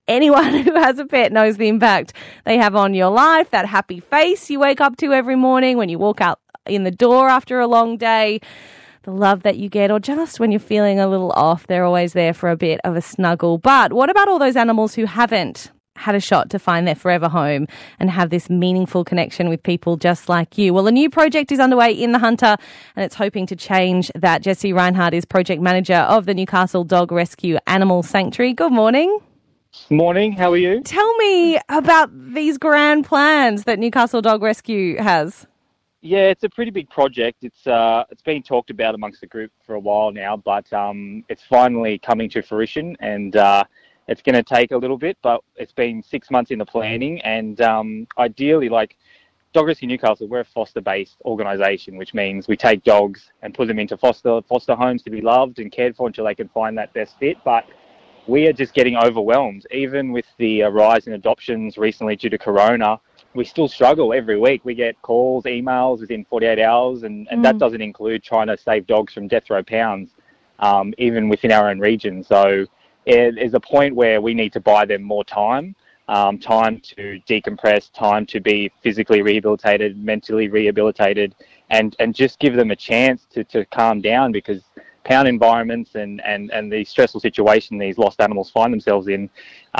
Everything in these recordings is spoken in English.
anyone who has a pet knows the impact they have on your life, that happy face you wake up to every morning when you walk out in the door after a long day, the love that you get, or just when you're feeling a little off, they're always there for a bit of a snuggle. But what about all those animals who haven't had a shot to find their forever home and have this meaningful connection with people just like you? Well, a new project is underway in the Hunter and it's hoping to change that. Jessie Reinhardt is project manager of the Newcastle Dog Rescue Animal Sanctuary. Good morning. Morning, how are you? Tell me about these grand plans that Newcastle Dog Rescue has. Yeah, it's a pretty big project. It's been talked about amongst the group for a while now, but it's finally coming to fruition, and it's going to take a little bit, but it's been 6 months in the planning, and ideally, like Dog Rescue Newcastle, we're a foster-based organisation, which means we take dogs and put them into foster homes to be loved and cared for until they can find that best fit, but we are just getting overwhelmed. Even with the rise in adoptions recently due to Corona, we still struggle every week. We get calls, emails within 48 hours, and that doesn't include trying to save dogs from death row pounds, even within our own region. So it is a point where we need to buy them more time to decompress, time to be physically rehabilitated, mentally rehabilitated, and just give them a chance to calm down, because pound environments and the stressful situation these lost animals find themselves in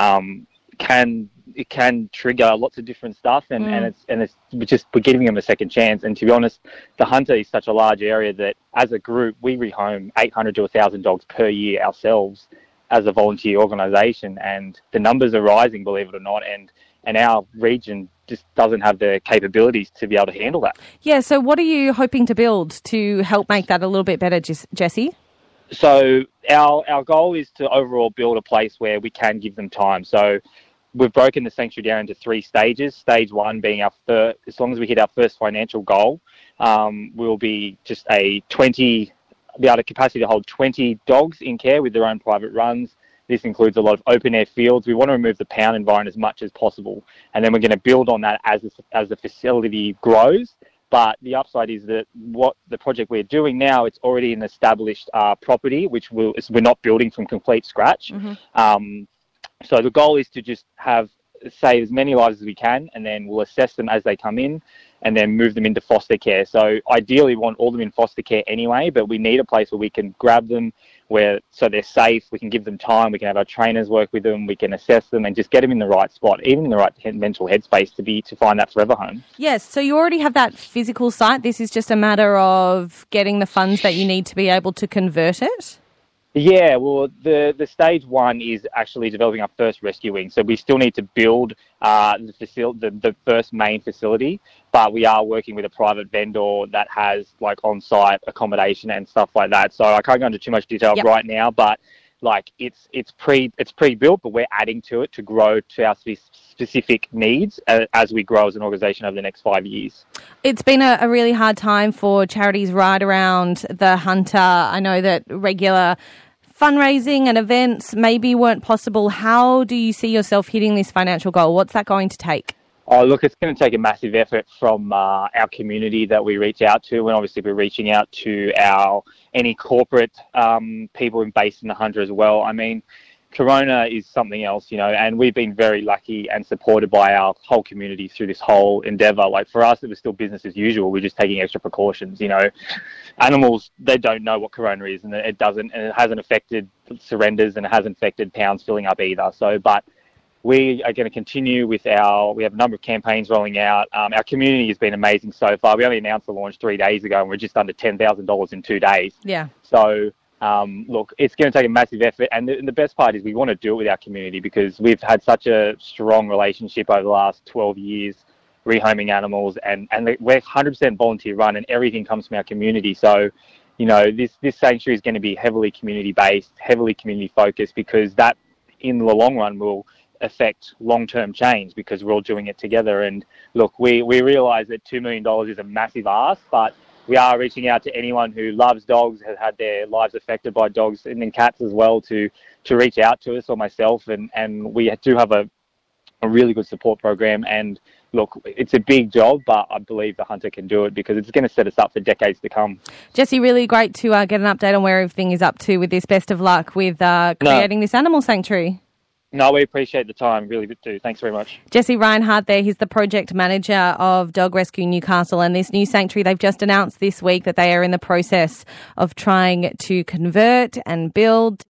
can trigger lots of different stuff, and it's just we're giving them a second chance. And to be honest, the Hunter is such a large area that as a group we rehome 800 to 1,000 dogs per year ourselves as a volunteer organisation, and the numbers are rising, believe it or not, and our region just doesn't have the capabilities to be able to handle that. Yeah, so what are you hoping to build to help make that a little bit better, Jessie? So our goal is to overall build a place where we can give them time. So we've broken the sanctuary down into 3 stages. Stage 1 being our first, as long as we hit our first financial goal, we'll be just be able to capacity to hold 20 dogs in care with their own private runs. This includes a lot of open air fields. We want to remove the pound environment as much as possible. And then we're going to build on that as the facility grows. But the upside is that what the project we're doing now, it's already an established property, which we're not building from complete scratch. So the goal is to just save as many lives as we can, and then we'll assess them as they come in and then move them into foster care. So ideally we want all of them in foster care anyway, but we need a place where we can grab them so they're safe, we can give them time, we can have our trainers work with them, we can assess them and just get them in the right spot, even in the right mental headspace to find that forever home. Yes, so you already have that physical site. This is just a matter of getting the funds that you need to be able to convert it? Yeah, well, the stage 1 is actually developing our first rescue wing. So we still need to build the first main facility, but we are working with a private vendor that has like on-site accommodation and stuff like that. So I can't go into too much detail right now, but like it's pre-built, but we're adding to it to grow to our specific needs as we grow as an organisation over the next 5 years. It's been a really hard time for charities right around the Hunter. I know that regular fundraising and events maybe weren't possible. How do you see yourself hitting this financial goal? What's that going to take? Oh, look, it's going to take a massive effort from our community that we reach out to, and obviously we're reaching out to any corporate people based in the Hunter as well. I mean, Corona is something else, and we've been very lucky and supported by our whole community through this whole endeavour. Like for us, it was still business as usual. We're just taking extra precautions. Animals, they don't know what Corona is, and it hasn't affected surrenders, and it hasn't affected pounds filling up either. So, but we are going to continue we have a number of campaigns rolling out. Our community has been amazing so far. We only announced the launch 3 days ago, and we're just under $10,000 in 2 days. Yeah. So, look, it's going to take a massive effort. And the best part is we want to do it with our community, because we've had such a strong relationship over the last 12 years, rehoming animals, and we're 100% volunteer run, and everything comes from our community. So, this sanctuary is going to be heavily community-based, heavily community-focused, because that, in the long run, will affect long-term change, because we're all doing it together. And look, we realise that $2 million is a massive ask, but we are reaching out to anyone who loves dogs, has had their lives affected by dogs, and then cats as well, to reach out to us or myself. And we do have a really good support program. And look, it's a big job, but I believe the Hunter can do it, because it's going to set us up for decades to come. Jessie, really great to get an update on where everything is up to with this. Best of luck with creating this animal sanctuary. No, we appreciate the time. Really do. Thanks very much. Jesse Reinhardt there. He's the project manager of Dog Rescue Newcastle, and this new sanctuary, they've just announced this week that they are in the process of trying to convert and build